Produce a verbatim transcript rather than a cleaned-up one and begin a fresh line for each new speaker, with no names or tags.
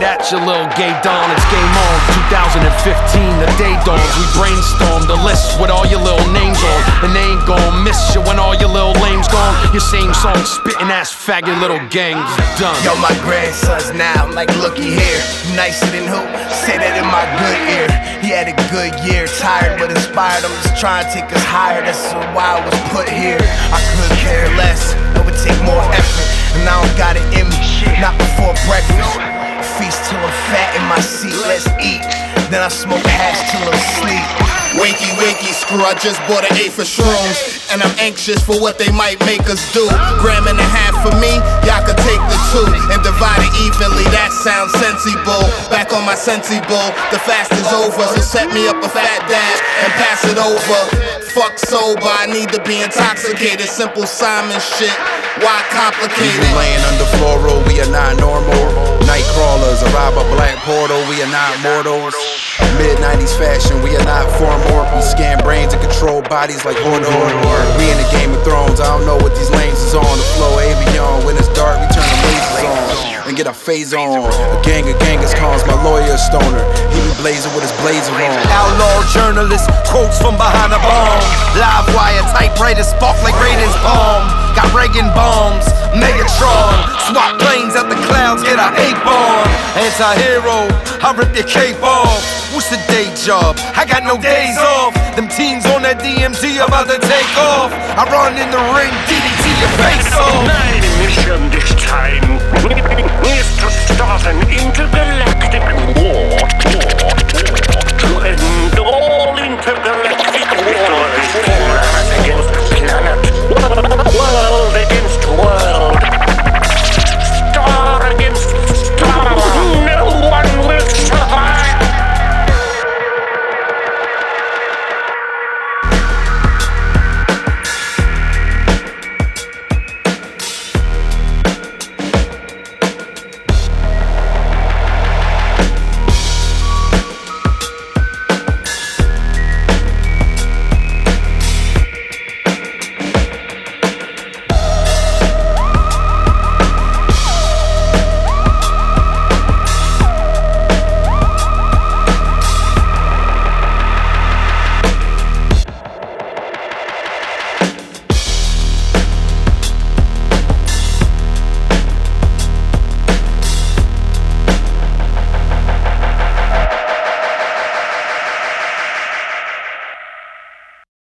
right at you, little gay Don. It's game on. two thousand fifteen, the day dawns. We brainstorm the list with all your little names on, and they ain't gon' miss you when all your little lames gone. Your same song spittin' ass faggot little gang's done.
Yo, my grandson's now, I'm like, looky here. Nicer than who? Say that in my good ear. He had a good year, tired but inspired. I'm just trying to take us higher. That's why I was put here. I could care less, it would take more effort, and I don't got it in me. Not before breakfast. Feast till I'm fat in my seat. Let's eat. Then I smoke hash till I'm asleep.
Wakey, wakey, screw, I just bought an eight for shrooms, and I'm anxious for what they might make us do. Gram and a half for me, y'all could take the two and divide it evenly, that sounds sensible. Back on my sensible, the fast is over, so set me up a fat dab and pass it over. Fuck sober, I need to be intoxicated. Simple Simon shit, why complicated?
We laying under floral, we are not normal. Night crawlers, arrive a black portal, we are not mortals. Mid nineties fashion, we are not formal. We scan brains and control bodies like Hodor. We in the Game of Thrones, I don't know what these lanes is on. The flow avion, when it's dark we turn the lasers on and get our phase on. A gang of Genghis Khans, my lawyer a stoner. He be blazing with his blazer on.
Outlaw journalist, quotes from behind a bomb. Live wire typewriter spark like Raiden's palm. Got Reagan bombs, Megatron. Swat planes at the clouds, get our ape on. Anti-hero, I rip your cape off. What's the day job? I got no days off. Them teens on that D M T about to take off. I run in the ring, D D T your face off.
My mission this time is to start an intergalactic war. war.